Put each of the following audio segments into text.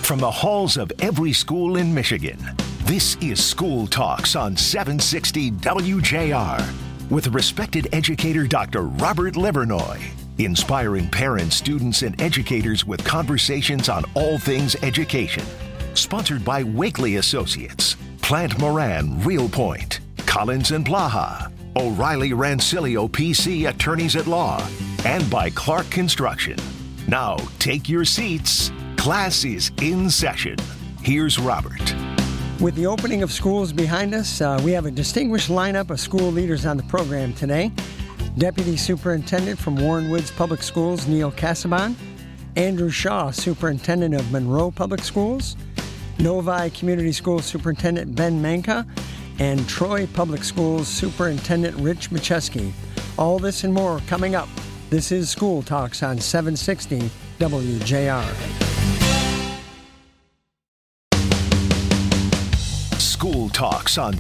From the halls of every school in Michigan, this is School Talks on 760 WJR with respected educator Dr. Robert Livernoy, inspiring parents, students, and educators with conversations on all things education. Sponsored by Wakely Associates, Plant Moran, Real Point, Collins and Blaha, O'Reilly Rancilio PC Attorneys at Law, and by Clark Construction. Now, take your seats. Class is in session. Here's Robert. With the opening of schools behind us, we have a distinguished lineup of school leaders on the program today. Deputy Superintendent from Warren Woods Public Schools, Neil Casaban. Andrew Shaw, Superintendent of Monroe Public Schools. Novi Community Schools Superintendent Ben Manka. And Troy Public Schools Superintendent Rich Macheski. All this and more coming up. This is School Talks on 760 WJR. School Talks on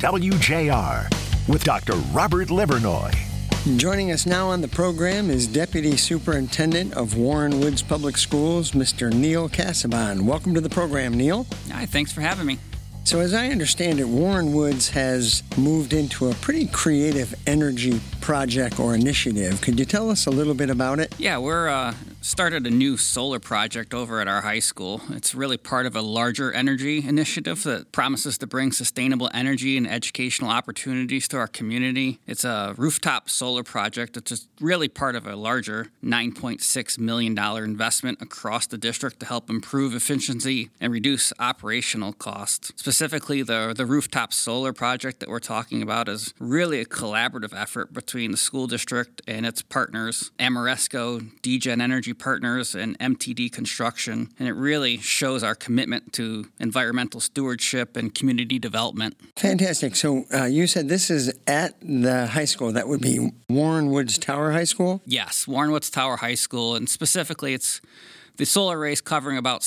WJR with Dr. Robert Livernoy. Joining us now on the program is Deputy Superintendent of Warren Woods Public Schools, Mr. Neil Casaban. Welcome to the program, Neil. Hi, thanks for having me. So as I understand it, Warren Woods has moved into a pretty creative energy project or initiative. Could you tell us a little bit about it? Yeah, we're started a new solar project over at our high school. It's really part of a larger energy initiative that promises to bring sustainable energy and educational opportunities to our community. It's a rooftop solar project. It's just really part of a larger $9.6 million investment across the district to help improve efficiency and reduce operational costs. Specifically, the rooftop solar project that we're talking about is really a collaborative effort between the school district and its partners, Amoresco, DGen Energy Partners, and MTD Construction, and it really shows our commitment to environmental stewardship and community development. Fantastic. So you said this is at the high school. That would be Warren Woods Tower High School? Yes, Warren Woods Tower High School, and specifically it's the solar array is covering about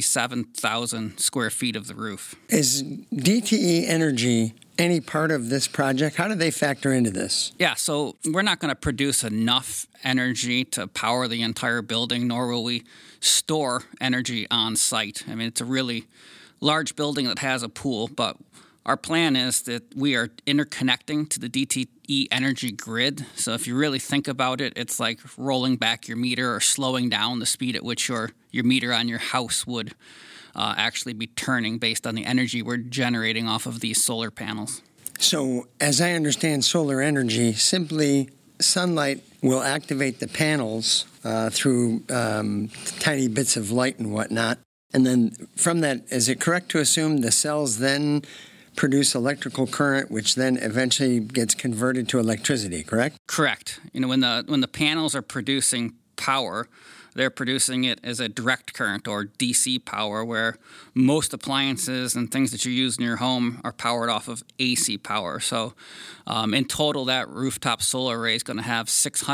67,000 square feet of the roof. Is DTE Energy any part of this project? How do they factor into this? Yeah, so we're not going to produce enough energy to power the entire building, nor will we store energy on site. I mean, it's a really large building that has a pool, but our plan is that we are interconnecting to the DTE energy grid. So if you really think about it, it's like rolling back your meter or slowing down the speed at which your meter on your house would actually be turning based on the energy we're generating off of these solar panels. So as I understand solar energy, simply sunlight will activate the panels through tiny bits of light and whatnot. And then from that, is it correct to assume the cells then produce electrical current, which then eventually gets converted to electricity, correct? Correct. You know, when the panels are producing power, they're producing it as a direct current or DC power, where most appliances and things that you use in your home are powered off of AC power. So in total, that rooftop solar array is going to have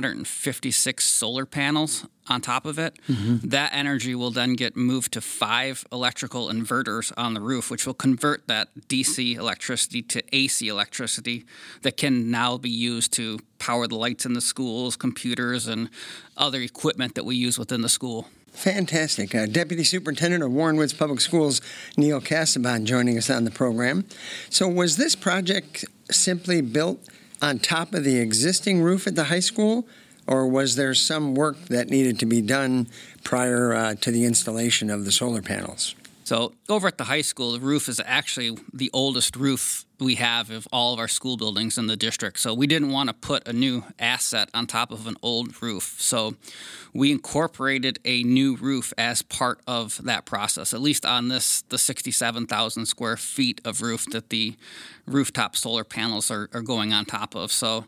656 solar panels on top of it. Mm-hmm. That energy will then get moved to 5 electrical inverters on the roof, which will convert that DC electricity to AC electricity that can now be used to power the lights in the schools, computers, and other equipment that we use within the school. Fantastic. Deputy Superintendent of Warren Woods Public Schools, Neil Casaban, joining us on the program. So was this project simply built on top of the existing roof at the high school, or was there some work that needed to be done prior to the installation of the solar panels? So over at the high school, the roof is actually the oldest roof we have of all of our school buildings in the district. So we didn't want to put a new asset on top of an old roof. So we incorporated a new roof as part of that process, at least on the 67,000 square feet of roof that the rooftop solar panels are going on top of. So,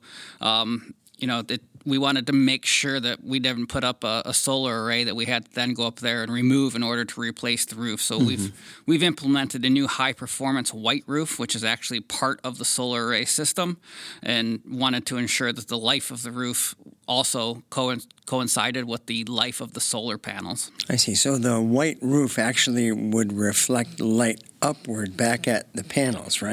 we wanted to make sure that we didn't put up a solar array that we had to then go up there and remove in order to replace the roof. So we've implemented a new high-performance white roof, which is actually part of the solar array system, and wanted to ensure that the life of the roof also coincided with the life of the solar panels. I see. So the white roof actually would reflect light upward back at the panels, right?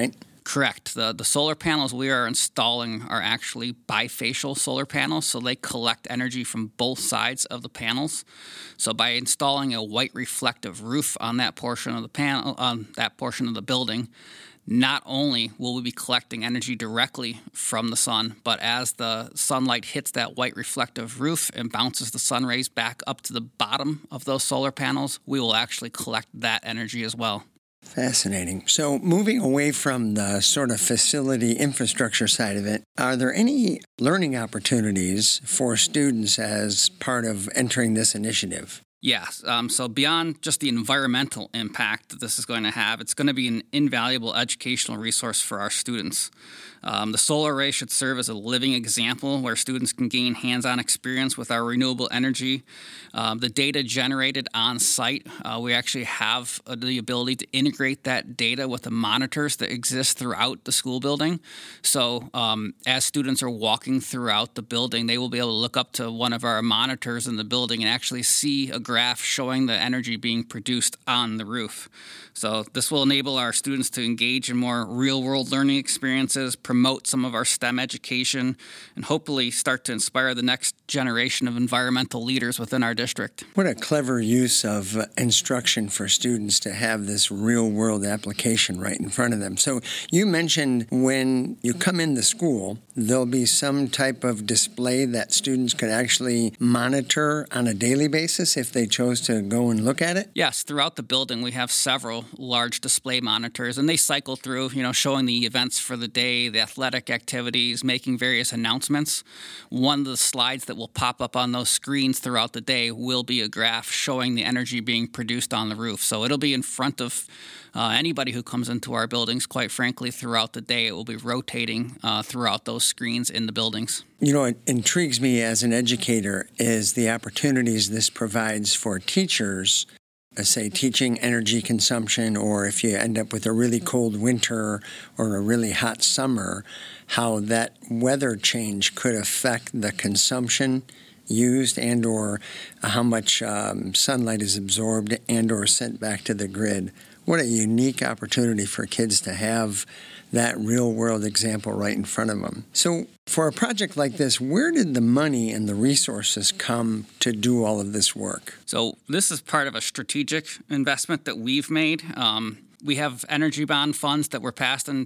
Correct. The solar panels we are installing are actually bifacial solar panels, so they collect energy from both sides of the panels. So by installing a white reflective roof on that portion of the panel, on that portion of the building, not only will we be collecting energy directly from the sun, but as the sunlight hits that white reflective roof and bounces the sun rays back up to the bottom of those solar panels, we will actually collect that energy as well. Fascinating. So moving away from the sort of facility infrastructure side of it, are there any learning opportunities for students as part of entering this initiative? Yes. So beyond just the environmental impact that this is going to have, it's going to be an invaluable educational resource for our students. The solar array should serve as a living example where students can gain hands-on experience with our renewable energy. The data generated on site, we actually have the ability to integrate that data with the monitors that exist throughout the school building. So as students are walking throughout the building, they will be able to look up to one of our monitors in the building and actually see a graph showing the energy being produced on the roof. So this will enable our students to engage in more real-world learning experiences, promote some of our STEM education, and hopefully start to inspire the next generation of environmental leaders within our district. What a clever use of instruction for students to have this real-world application right in front of them. So you mentioned when you come in the school, there'll be some type of display that students could actually monitor on a daily basis if they chose to go and look at it? Yes, throughout the building we have several large display monitors, and they cycle through, showing the events for the day, the athletic activities, making various announcements. One of the slides that will pop up on those screens throughout the day will be a graph showing the energy being produced on the roof. So it'll be in front of anybody who comes into our buildings, quite frankly, throughout the day. It will be rotating throughout those screens in the buildings. It intrigues me as an educator is the opportunities this provides for teachers, say teaching energy consumption, or if you end up with a really cold winter or a really hot summer, how that weather change could affect the consumption used and or how much sunlight is absorbed and or sent back to the grid. What a unique opportunity for kids to have that real-world example right in front of them. So for a project like this, where did the money and the resources come to do all of this work? So this is part of a strategic investment that we've made. We have energy bond funds that were passed in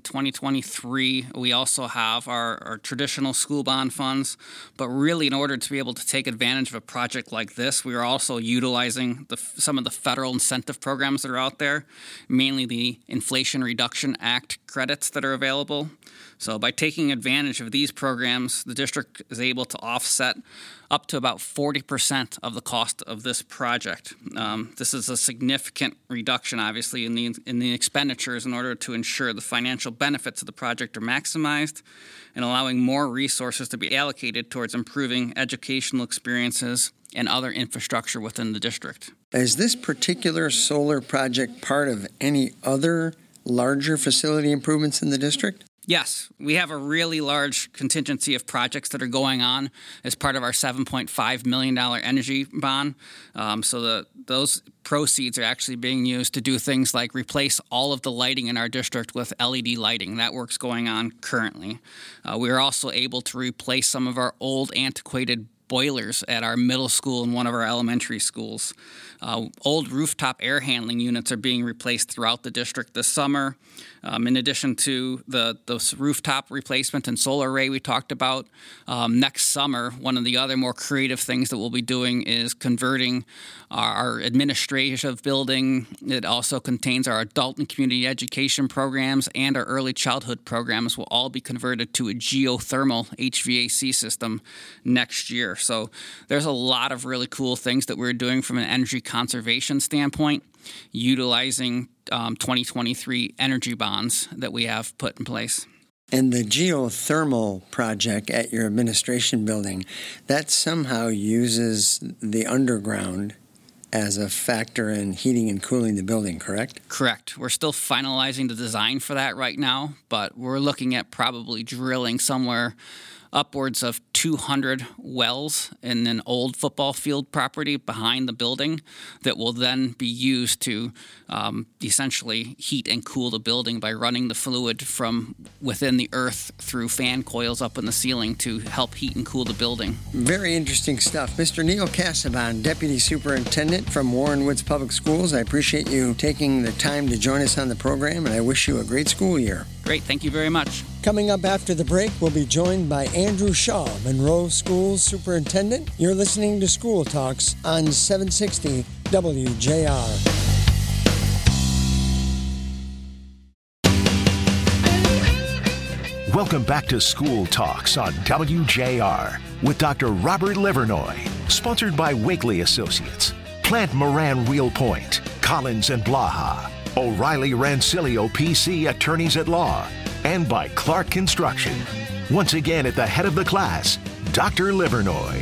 2023. We also have our traditional school bond funds. But really, in order to be able to take advantage of a project like this, we are also utilizing some of the federal incentive programs that are out there, mainly the Inflation Reduction Act credits that are available. So by taking advantage of these programs, the district is able to offset up to about 40% of the cost of this project. This is a significant reduction, obviously, in the expenditures in order to ensure the financial benefits of the project are maximized and allowing more resources to be allocated towards improving educational experiences and other infrastructure within the district. Is this particular solar project part of any other larger facility improvements in the district? Yes, we have a really large contingency of projects that are going on as part of our $7.5 million energy bond. Those proceeds are actually being used to do things like replace all of the lighting in our district with LED lighting. That work's going on currently. We are also able to replace some of our old antiquated boilers at our middle school and one of our elementary schools. Old rooftop air handling units are being replaced throughout the district this summer. In addition to the rooftop replacement and solar array we talked about, next summer, one of the other more creative things that we'll be doing is converting our administrative building. It also contains our adult and community education programs, and our early childhood programs will all be converted to a geothermal HVAC system next year. So there's a lot of really cool things that we're doing from an energy conservation standpoint, utilizing 2023 energy bonds that we have put in place. And the geothermal project at your administration building, that somehow uses the underground as a factor in heating and cooling the building, correct? Correct. We're still finalizing the design for that right now, but we're looking at probably drilling somewhere upwards of 200 wells in an old football field property behind the building that will then be used to essentially heat and cool the building by running the fluid from within the earth through fan coils up in the ceiling to help heat and cool the building. Very interesting stuff. Mr. Neil Cassaban, Deputy Superintendent from Warren Woods Public Schools, I appreciate you taking the time to join us on the program, and I wish you a great school year. Great. Thank you very much. Coming up after the break, we'll be joined by Andrew Shaw, Monroe Schools Superintendent. You're listening to School Talks on 760 WJR. Welcome back to School Talks on WJR with Dr. Robert Livernoy, sponsored by Wakely Associates, Plant Moran Wheel Point, Collins and Blaha, O'Reilly Rancilio PC Attorneys at Law, and by Clark Construction. Once again at the head of the class, Dr. Livernoy.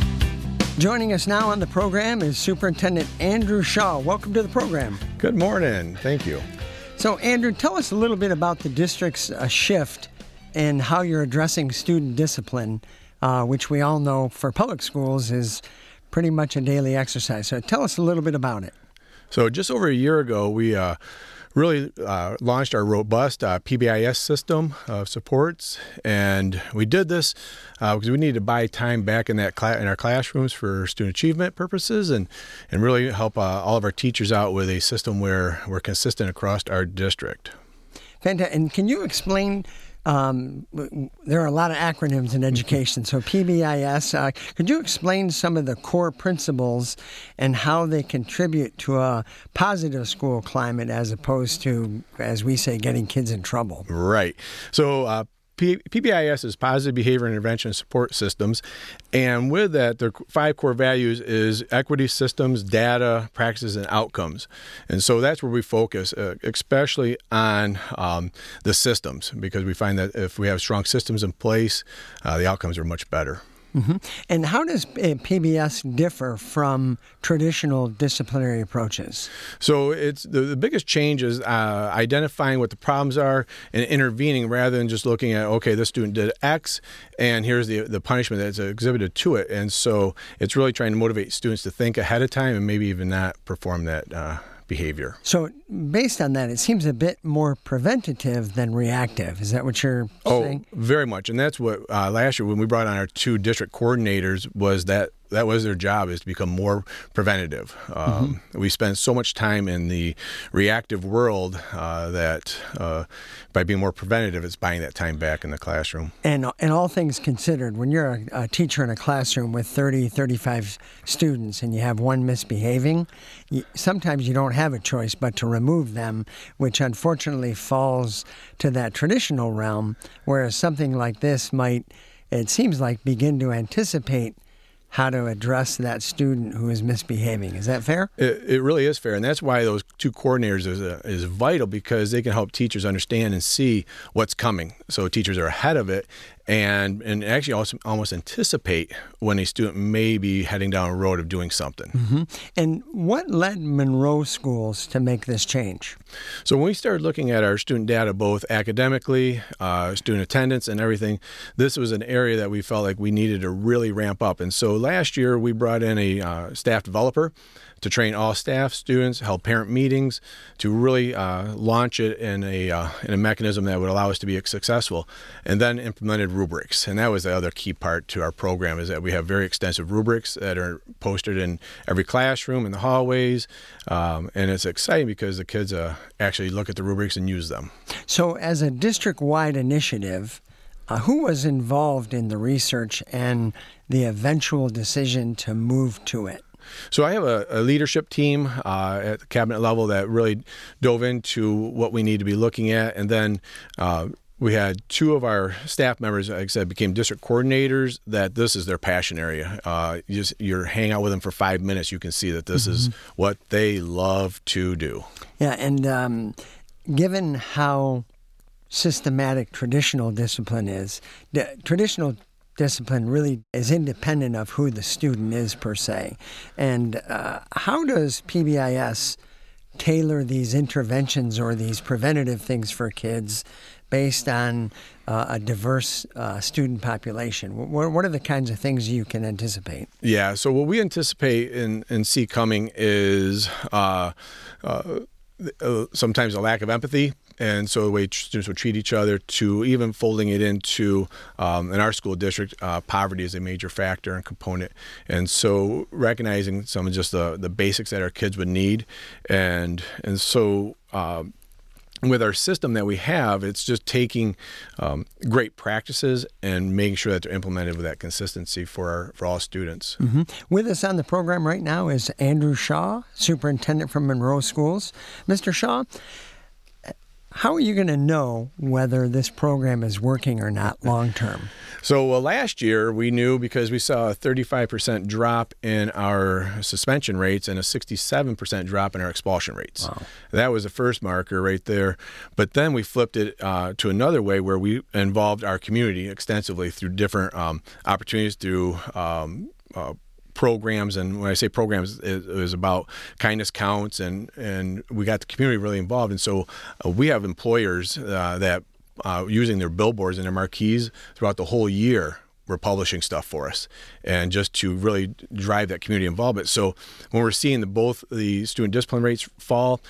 Joining us now on the program is Superintendent Andrew Shaw. Welcome to the program. Good morning. Thank you. So, Andrew, tell us a little bit about the district's shift in how you're addressing student discipline, which we all know for public schools is pretty much a daily exercise. So tell us a little bit about it. So just over a year ago, we really launched our robust PBIS system of supports, and we did this because we needed to buy time back in that in our classrooms for student achievement purposes, and really help all of our teachers out with a system where we're consistent across our district. Fantastic. And can you explain? There are a lot of acronyms in education. So PBIS, could you explain some of the core principles and how they contribute to a positive school climate as opposed to, as we say, getting kids in trouble? Right. So PBIS is Positive Behavior Intervention Support Systems, and with that, their 5 core values is equity, systems, data, practices, and outcomes. And so that's where we focus, especially on the systems, because we find that if we have strong systems in place, the outcomes are much better. Mm-hmm. And how does PBS differ from traditional disciplinary approaches? So it's the biggest change is identifying what the problems are and intervening rather than just looking at, okay, this student did X and here's the punishment that's exhibited to it. And so it's really trying to motivate students to think ahead of time and maybe even not perform that behavior. So based on that, it seems a bit more preventative than reactive. Is that what you're saying? Oh, very much. And that's what last year when we brought on our 2 district coordinators was that was their job, is to become more preventative. We spend so much time in the reactive world that by being more preventative, it's buying that time back in the classroom. And all things considered, when you're a teacher in a classroom with 30, 35 students and you have one misbehaving, sometimes you don't have a choice but to remove them, which unfortunately falls to that traditional realm, whereas something like this might, it seems like, begin to anticipate how to address that student who is misbehaving. Is that fair? It really is fair, and that's why those 2 coordinators is vital, because they can help teachers understand and see what's coming. So teachers are ahead of it and actually also almost anticipate when a student may be heading down a road of doing something. Mm-hmm. And what led Monroe Schools to make this change? So when we started looking at our student data, both academically, student attendance and everything, this was an area that we felt like we needed to really ramp up. And so last year we brought in a staff developer to train all staff, students, held parent meetings to really launch it in a mechanism that would allow us to be successful, and then implemented rubrics. And that was the other key part to our program, is that we have very extensive rubrics that are posted in every classroom, in the hallways, and it's exciting because the kids actually look at the rubrics and use them. So as a district-wide initiative, who was involved in the research and the eventual decision to move to it? So I have a leadership team at the cabinet level that really dove into what we need to be looking at. And then we had 2 of our staff members, like I said, became district coordinators, that this is their passion area. You hang out with them for 5 minutes, you can see that this is what they love to do. Yeah, and given how systematic traditional discipline is, traditional discipline really is independent of who the student is per se. And how does PBIS tailor these interventions or these preventative things for kids based on a diverse student population? What are the kinds of things you can anticipate? Yeah, so what we anticipate and see coming is sometimes a lack of empathy. And so the way students would treat each other, to even folding it into, in our school district, poverty is a major factor and component. And so recognizing some of just the basics that our kids would need. And so with our system that we have, it's just taking great practices and making sure that they're implemented with that consistency for all students. Mm-hmm. With us on the program right now is Andrew Shaw, superintendent from Monroe Schools. Mr. Shaw, how are you going to know whether this program is working or not long term? So last year we knew because we saw a 35% drop in our suspension rates and a 67% drop in our expulsion rates. Wow. That was the first marker right there. But then we flipped it to another way where we involved our community extensively through different opportunities, through programs. And when I say programs, it was about kindness counts, and we got the community really involved. And so we have employers that using their billboards and their marquees throughout the whole year were publishing stuff for us, and just to really drive that community involvement. So when we're seeing both the student discipline rates fall,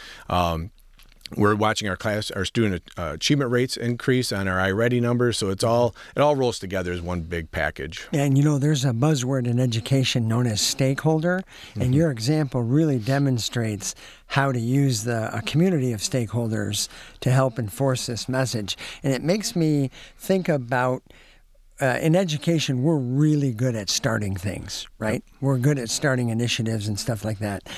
we're watching our student achievement rates increase on our iReady numbers. So it all rolls together as one big package. And there's a buzzword in education known as stakeholder, and your example really demonstrates how to use a community of stakeholders to help enforce this message. And it makes me think about in education, we're really good at starting things, right? We're good at starting initiatives and stuff like that.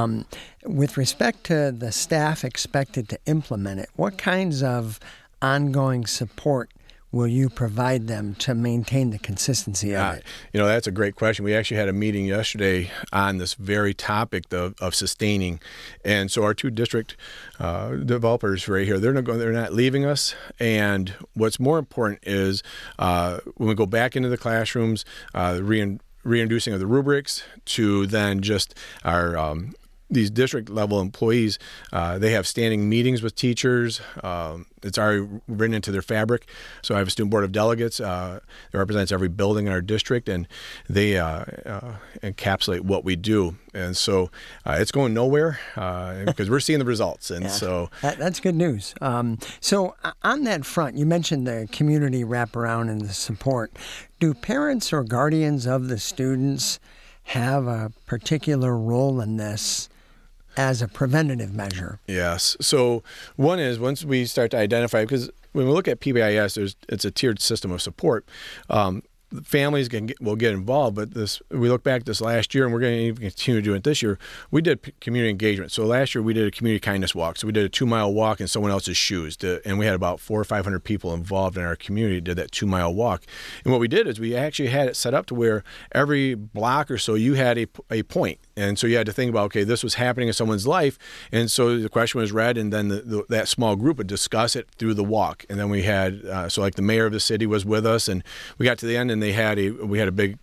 With respect to the staff expected to implement it, what kinds of ongoing support will you provide them to maintain the consistency of it? That's a great question. We actually had a meeting yesterday on this very topic of sustaining. And so our two district developers right here, they're not leaving us. And what's more important is when we go back into the classrooms, reintroducing of the rubrics, to then just our these district level employees, they have standing meetings with teachers. It's already written into their fabric. So I have a student board of delegates that represents every building in our district, and they encapsulate what we do. And so it's going nowhere because we're seeing the results. And so that's good news. So on that front, you mentioned the community wraparound and the support. Do parents or guardians of the students have a particular role in this as a preventative measure? Yes. So one is, once we start to identify, because when we look at PBIS, it's a tiered system of support. Families will get involved, but we look back this last year, and we're going to even continue doing it this year. We did community engagement. So last year we did a community kindness walk. So we did a 2-mile walk in someone else's shoes, and we had about 400 or 500 people involved in our community did that 2-mile walk. And what we did is we actually had it set up to where every block or so you had a point. And so you had to think about, okay, this was happening in someone's life. And so the question was read, and then that small group would discuss it through the walk. And then we had, so like the mayor of the city was with us, and we got to the end, and we had a big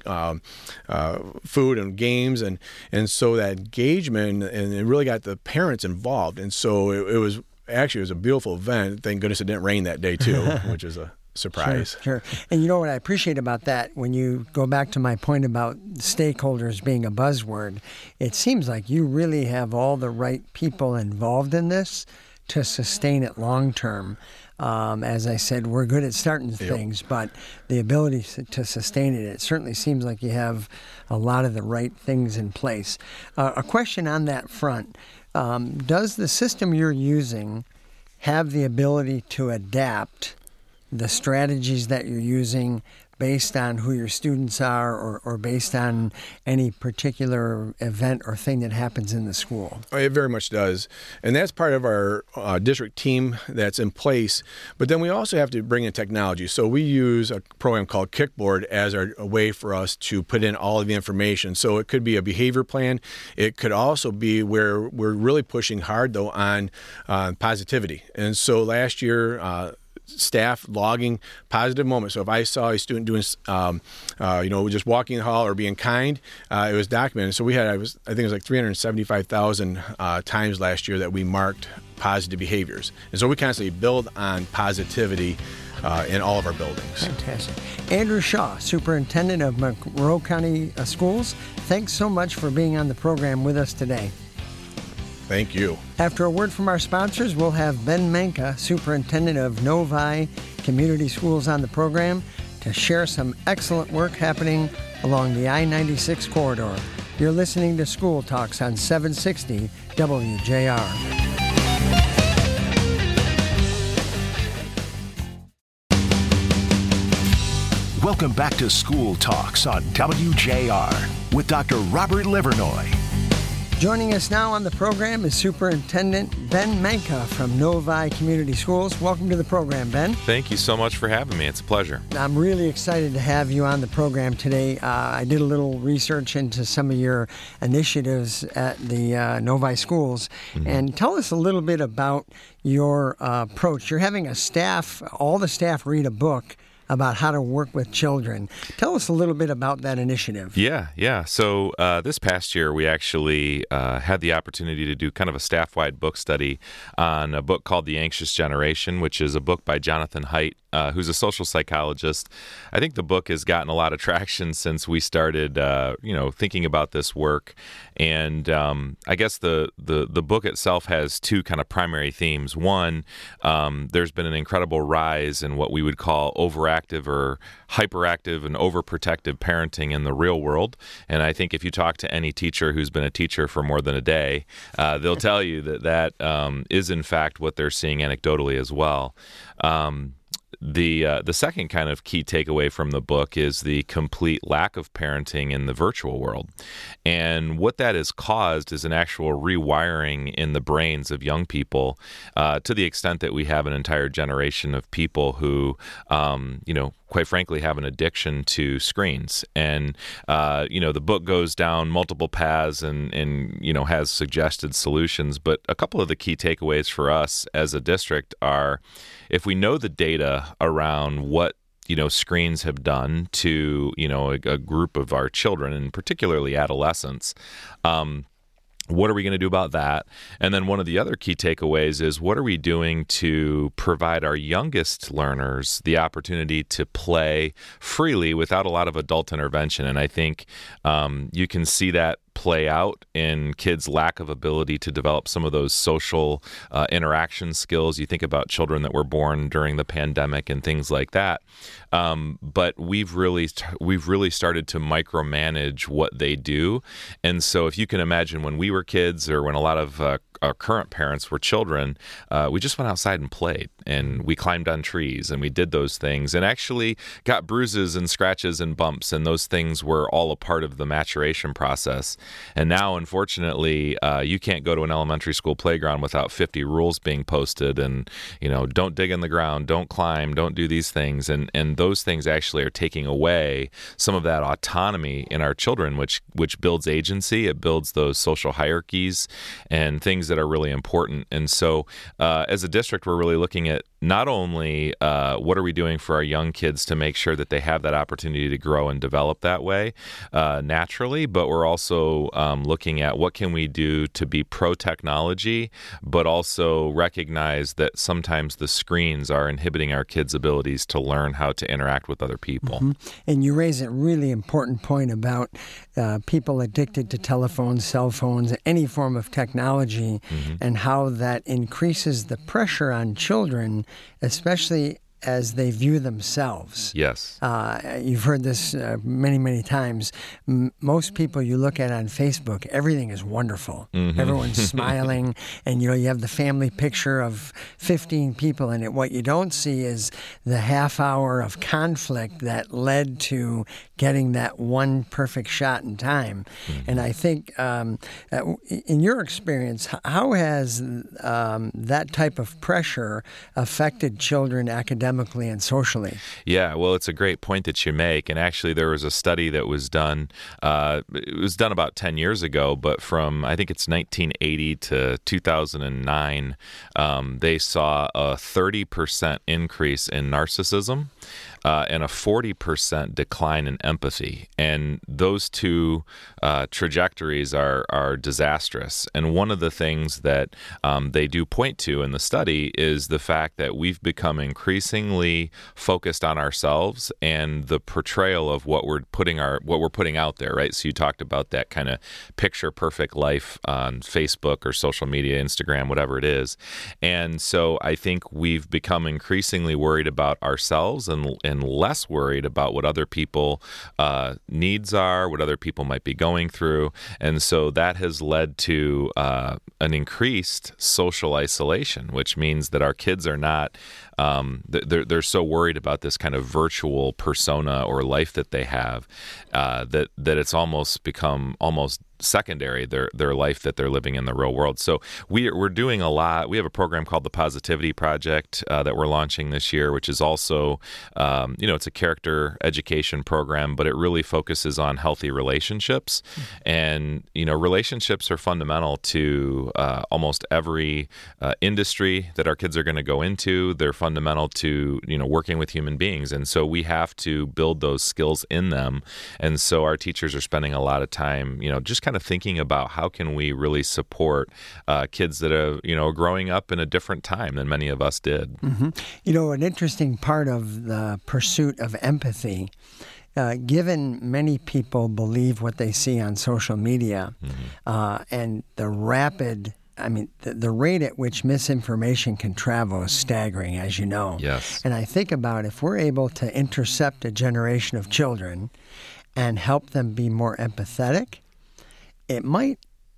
food and games. And so that engagement, and it really got the parents involved. And so it was a beautiful event. Thank goodness it didn't rain that day too, which is a surprise. Sure. And what I appreciate about that, when you go back to my point about stakeholders being a buzzword, it seems like you really have all the right people involved in this to sustain it long term. As I said, we're good at starting things, but the ability to sustain it certainly seems like you have a lot of the right things in place. A question on that front, does the system you're using have the ability to adapt the strategies that you're using based on who your students are or based on any particular event or thing that happens in the school? It very much does. And that's part of our district team that's in place. But then we also have to bring in technology. So we use a program called Kickboard as a way for us to put in all of the information. So it could be a behavior plan. It could also be where we're really pushing hard, though, on positivity. And so last year, staff logging positive moments. So if I saw a student doing, just walking the hall or being kind, it was documented. So we had, I think it was like 375,000 times last year that we marked positive behaviors. And so we constantly build on positivity in all of our buildings. Fantastic. Andrew Shaw, Superintendent of Monroe County Schools, thanks so much for being on the program with us today. Thank you. After a word from our sponsors, we'll have Ben Manka, Superintendent of Novi Community Schools, on the program to share some excellent work happening along the I-96 corridor. You're listening to School Talks on 760 WJR. Welcome back to School Talks on WJR with Dr. Robert Livernoy. Joining us now on the program is Superintendent Ben Manka from Novi Community Schools. Welcome to the program, Ben. Thank you so much for having me. It's a pleasure. I'm really excited to have you on the program today. I did a little research into some of your initiatives at the Novi schools. Mm-hmm. And tell us a little bit about your approach. You're having all the staff read a book about how to work with children. Tell us a little bit about that initiative. Yeah. So this past year, we actually had the opportunity to do kind of a staff-wide book study on a book called The Anxious Generation, which is a book by Jonathan Haidt, who's a social psychologist. I think the book has gotten a lot of traction since we started, thinking about this work. And I guess the book itself has two kind of primary themes. One, there's been an incredible rise in what we would call overactive or hyperactive and overprotective parenting in the real world. And I think if you talk to any teacher who's been a teacher for more than a day, they'll tell you that is in fact what they're seeing anecdotally as well. The second kind of key takeaway from the book is the complete lack of parenting in the virtual world. And what that has caused is an actual rewiring in the brains of young people to the extent that we have an entire generation of people who, quite frankly, have an addiction to screens. And, the book goes down multiple paths and has suggested solutions. But a couple of the key takeaways for us as a district are, if we know the data around what screens have done to, a group of our children, and particularly adolescents, what are we going to do about that? And then one of the other key takeaways is, what are we doing to provide our youngest learners the opportunity to play freely without a lot of adult intervention? And I think you can see that play out in kids' lack of ability to develop some of those social interaction skills. You think about children that were born during the pandemic and things like that. But we've really started to micromanage what they do. And so if you can imagine, when we were kids, or when a lot of our current parents were children, we just went outside and played, and we climbed on trees, and we did those things, and actually got bruises and scratches and bumps, and those things were all a part of the maturation process. And now, unfortunately, you can't go to an elementary school playground without 50 rules being posted, and don't dig in the ground, don't climb, don't do these things, and those things actually are taking away some of that autonomy in our children, which builds agency. It builds those social hierarchies and things that are really important. And so as a district, we're really looking at not only what are we doing for our young kids to make sure that they have that opportunity to grow and develop that way naturally, but we're also looking at what can we do to be pro-technology, but also recognize that sometimes the screens are inhibiting our kids' abilities to learn how to interact with other people. Mm-hmm. And you raise a really important point about people addicted to telephones, cell phones, any form of technology, mm-hmm. and how that increases the pressure on children, especially as they view themselves. Yes. You've heard this many, many times. Most people you look at on Facebook, everything is wonderful. Mm-hmm. Everyone's smiling, and you have the family picture of 15 people in it. What you don't see is the half hour of conflict that led to getting that one perfect shot in time. And I think, in your experience, how has that type of pressure affected children academically and socially? Yeah, well, it's a great point that you make. And actually, there was a study that was done. It was done about 10 years ago, but from, I think it's 1980 to 2009, they saw a 30% increase in narcissism and a 40% decline in empathy. And those two trajectories are disastrous. And one of the things that they do point to in the study is the fact that we've become increasingly focused on ourselves and the portrayal of what we're putting out there, right? So you talked about that kind of picture perfect life on Facebook or social media, Instagram, whatever it is. And so I think we've become increasingly worried about ourselves and less worried about what other people needs are, what other people might be going through. And so that has led to an increased social isolation, which means that our kids are not they're so worried about this kind of virtual persona or life that they have that it's almost become almost secondary, their life that they're living in the real world. So we're doing a lot. We have a program called the Positivity Project that we're launching this year, which is also, it's a character education program, but it really focuses on healthy relationships. And, relationships are fundamental to almost every industry that our kids are going to go into. They're fundamental to, working with human beings. And so we have to build those skills in them. And so our teachers are spending a lot of time, just kind of thinking about how can we really support kids that are, growing up in a different time than many of us did. An interesting part of the pursuit of empathy, given many people believe what they see on social media and the rapid the rate at which misinformation can travel is staggering, as you know. Yes. And I think about if we're able to intercept a generation of children and help them be more empathetic, it might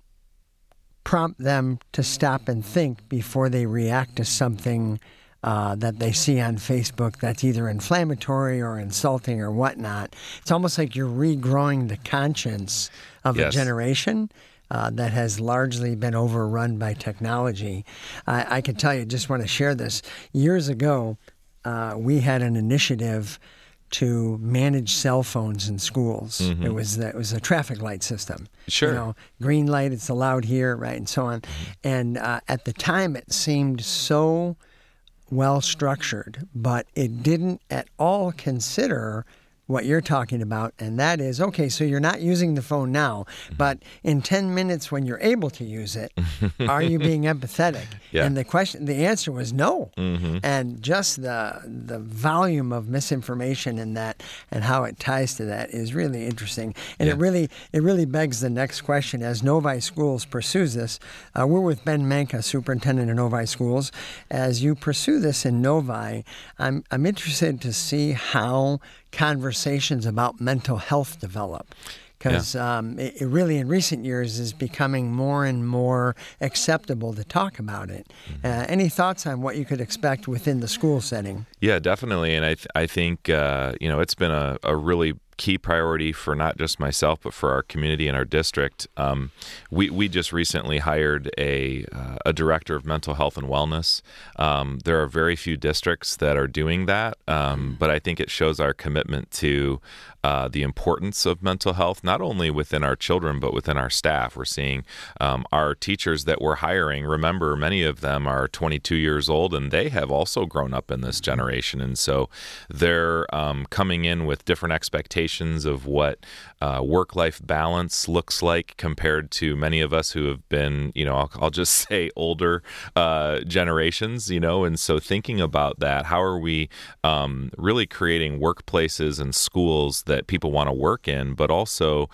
prompt them to stop and think before they react to something that they see on Facebook that's either inflammatory or insulting or whatnot. It's almost like you're regrowing the conscience of a generation that has largely been overrun by technology. I can tell you, just want to share this. Years ago, we had an initiative to manage cell phones in schools. It was a traffic light system. Sure. Green light, it's allowed here, right, and so on. And at the time, it seemed so well structured, but it didn't at all consider what you're talking about, and that is, okay, so you're not using the phone now, but in 10 minutes when you're able to use it, are you being empathetic? Yeah. And the answer was no. And just the volume of misinformation in that and how it ties to that is really interesting. And it really begs the next question. As Novi Schools pursues this, we're with Ben Manka, superintendent of Novi Schools. As you pursue this in Novi, I'm interested to see how conversations about mental health develop, because it really in recent years is becoming more and more acceptable to talk about it. Any thoughts on what you could expect within the school setting? Yeah, definitely. And I think, it's been a really key priority for not just myself, but for our community and our district. We just recently hired a director of mental health and wellness. There are very few districts that are doing that, but I think it shows our commitment to the importance of mental health, not only within our children, but within our staff. We're seeing our teachers that we're hiring, remember, many of them are 22 years old, and they have also grown up in this generation. And so they're coming in with different expectations of what work-life balance looks like compared to many of us who have been, I'll just say older generations, and so thinking about that, how are we really creating workplaces and schools that people want to work in, but also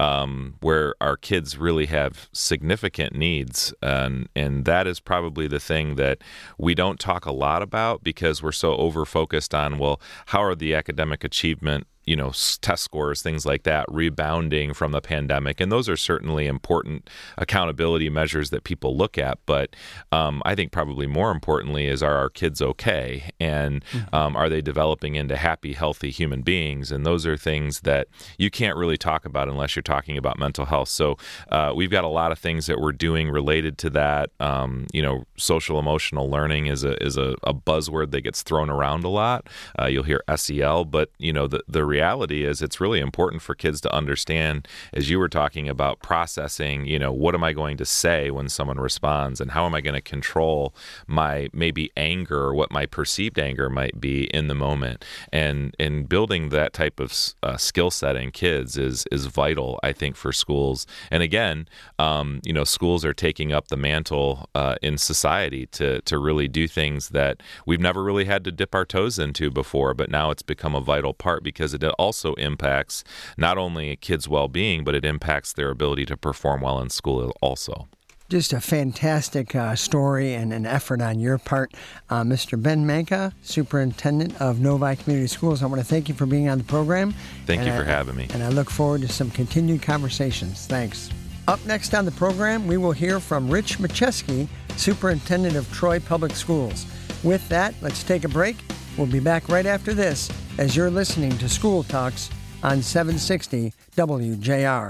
where our kids really have significant needs. And that is probably the thing that we don't talk a lot about because we're so over-focused on, well, how are the academic achievement test scores, things like that, rebounding from the pandemic. And those are certainly important accountability measures that people look at. But I think probably more importantly is, are our kids okay? And are they developing into happy, healthy human beings? And those are things that you can't really talk about unless you're talking about mental health. So we've got a lot of things that we're doing related to that. Social emotional learning is a buzzword that gets thrown around a lot. You'll hear SEL, but the reality is it's really important for kids to understand, as you were talking about processing, what am I going to say when someone responds, and how am I going to control my maybe anger or what my perceived anger might be in the moment. And building that type of skill set in kids is vital, I think, for schools. And again, schools are taking up the mantle in society to really do things that we've never really had to dip our toes into before, but now it's become a vital part because it also impacts not only kids' well-being, but it impacts their ability to perform well in school also. Just a fantastic story and an effort on your part. Mr. Ben Manka, Superintendent of Novi Community Schools, I want to thank you for being on the program. Thank you for having me. And I look forward to some continued conversations. Thanks. Up next on the program, we will hear from Rich Macheski, Superintendent of Troy Public Schools. With that, let's take a break. We'll be back right after this as you're listening to School Talks on 760 WJR.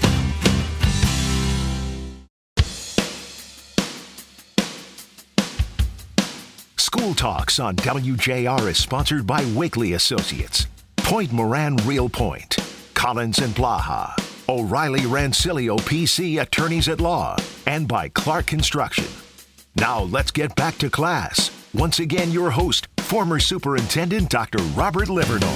School Talks on WJR is sponsored by Wakely Associates, Point Moran Real Point, Collins and Blaha, O'Reilly Rancilio PC Attorneys at Law, and by Clark Construction. Now let's get back to class. Once again, your host, former Superintendent Dr. Robert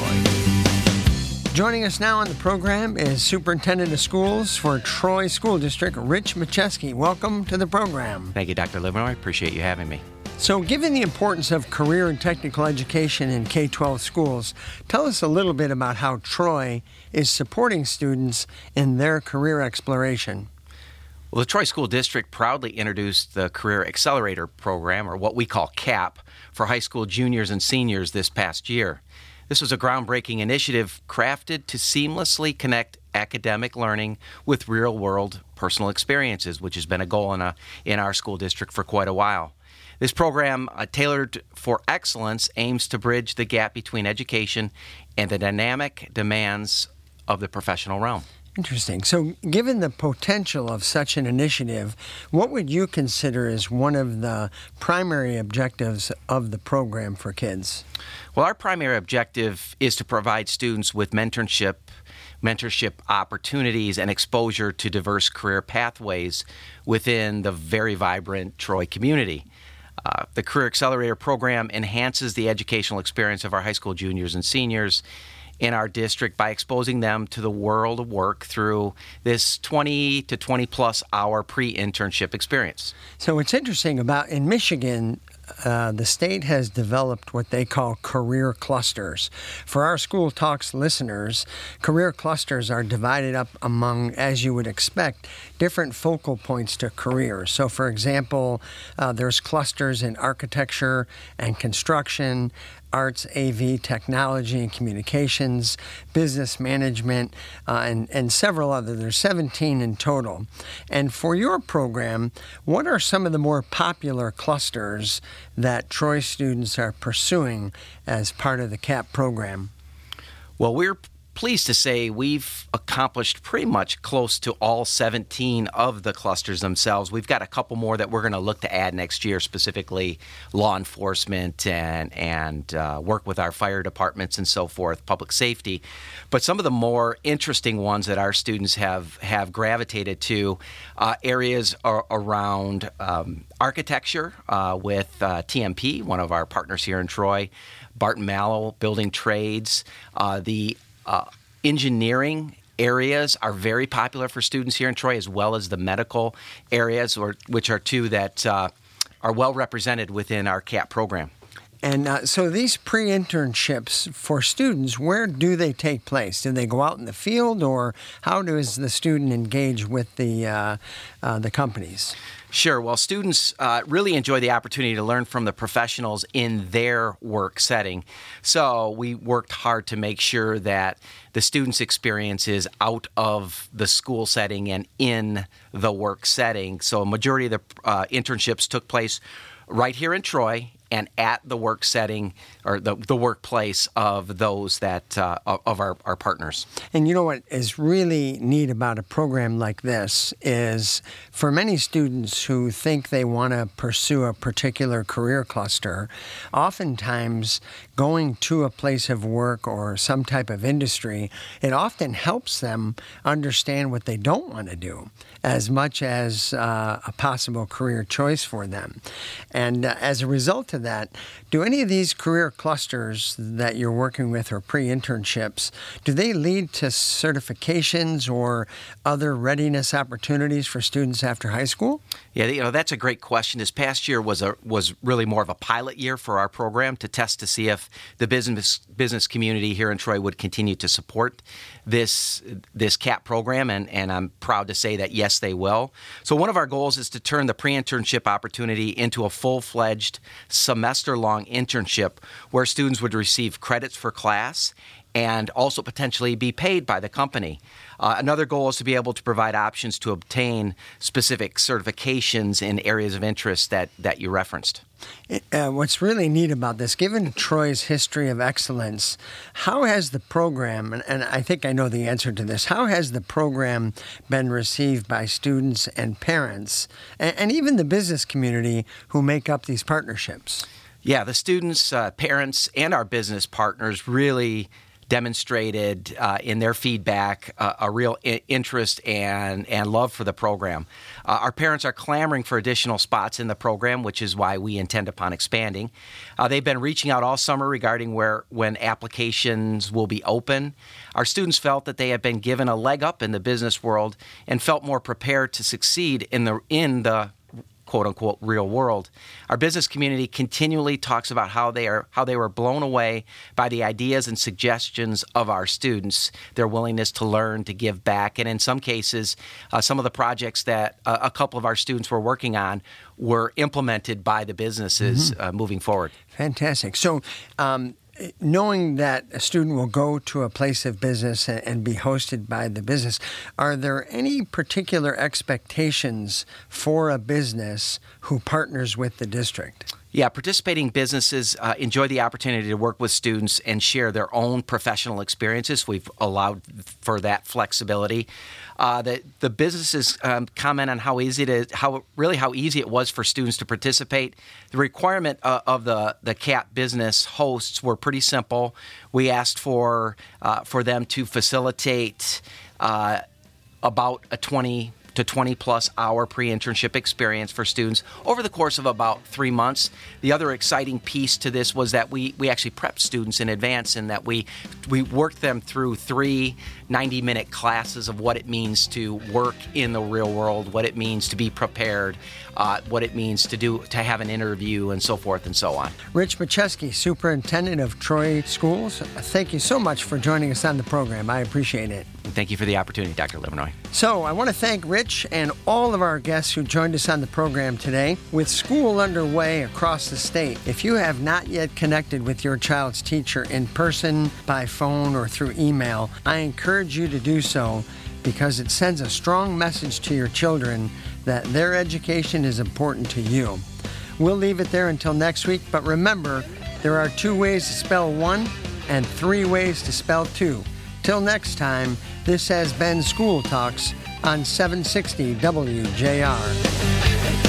Livernoy. Joining us now on the program is Superintendent of Schools for Troy School District, Rich Macheski. Welcome to the program. Thank you, Dr. Livernoy. Appreciate you having me. So, given the importance of career and technical education in K-12 schools, tell us a little bit about how Troy is supporting students in their career exploration. Well, the Troy School District proudly introduced the Career Accelerator Program, or what we call CAP, for high school juniors and seniors this past year. This was a groundbreaking initiative crafted to seamlessly connect academic learning with real-world personal experiences, which has been a goal in our school district for quite a while. This program, tailored for excellence, aims to bridge the gap between education and the dynamic demands of the professional realm. Interesting. So, given the potential of such an initiative, what would you consider as one of the primary objectives of the program for kids? Well, our primary objective is to provide students with mentorship opportunities and exposure to diverse career pathways within the very vibrant Troy community. The Career Accelerator Program enhances the educational experience of our high school juniors and seniors in our district by exposing them to the world of work through this 20 to 20 plus hour pre-internship experience. So what's interesting about in Michigan, the state has developed what they call career clusters. For our School Talks listeners, career clusters are divided up among, as you would expect, different focal points to careers. So, for example, there's clusters in architecture and construction, arts, AV, technology and communications, business management, and several others. There's 17 in total. And for your program, what are some of the more popular clusters that Troy students are pursuing as part of the CAP program? Well, we're pleased to say we've accomplished pretty much close to all 17 of the clusters themselves. We've got a couple more that we're going to look to add next year, specifically law enforcement and work with our fire departments and so forth, public safety. But some of the more interesting ones that our students have gravitated to areas are around architecture with TMP, one of our partners here in Troy, Barton Mallow, building trades, the engineering areas are very popular for students here in Troy, as well as the medical areas, which are two that are well represented within our CAP program. And so these pre-internships for students, where do they take place? Do they go out in the field, or how does the student engage with the companies? Sure. Well, students really enjoy the opportunity to learn from the professionals in their work setting. So we worked hard to make sure that the students' experience is out of the school setting and in the work setting. So a majority of the internships took place right here in Troy and at the work setting or the workplace of those that of our partners. And you know what is really neat about a program like this is for many students who think they want to pursue a particular career cluster, oftentimes going to a place of work or some type of industry, it often helps them understand what they don't want to do as much as a possible career choice for them. And as a result of that, do any of these career clusters that you're working with or pre-internships, do they lead to certifications or other readiness opportunities for students after high school? Yeah, that's a great question. This past year was really more of a pilot year for our program to test to see if the business community here in Troy would continue to support this CAP program, and I'm proud to say that yes, they will. So one of our goals is to turn the pre-internship opportunity into a full-fledged semester-long internship where students would receive credits for class and also potentially be paid by the company. Another goal is to be able to provide options to obtain specific certifications in areas of interest that you referenced. What's really neat about this, given Troy's history of excellence, how has the program, and I think I know the answer to this, how has the program been received by students and parents, and even the business community who make up these partnerships? Yeah, the students, parents, and our business partners really demonstrated in their feedback a real interest and love for the program. Our parents are clamoring for additional spots in the program, which is why we intend upon expanding. They've been reaching out all summer regarding when applications will be open. Our students felt that they had been given a leg up in the business world and felt more prepared to succeed in the quote-unquote real world. Our business community continually talks about how they were blown away by the ideas and suggestions of our students, their willingness to learn, to give back, and in some cases, some of the projects that a couple of our students were working on were implemented by the businesses moving forward. Fantastic. So, knowing that a student will go to a place of business and be hosted by the business, are there any particular expectations for a business who partners with the district? Yeah, participating businesses enjoy the opportunity to work with students and share their own professional experiences. We've allowed for that flexibility. The businesses comment on how easy it was for students to participate. The requirement of the CAP business hosts were pretty simple. We asked for them to facilitate about a 20 to 20-plus hour pre-internship experience for students over the course of about 3 months. The other exciting piece to this was that we actually prepped students in advance and that we worked them through 3 90-minute classes of what it means to work in the real world, what it means to be prepared, what it means to have an interview, and so forth and so on. Rich Macheski, Superintendent of Troy Schools, thank you so much for joining us on the program. I appreciate it. And thank you for the opportunity, Dr. Livernoy. So I want to thank Rich and all of our guests who joined us on the program today. With school underway across the state, if you have not yet connected with your child's teacher in person, by phone, or through email, I encourage you to do so because it sends a strong message to your children that their education is important to you. We'll leave it there until next week, but remember, there are 2 ways to spell one and 3 ways to spell two. Till next time, this has been School Talks on 760 WJR.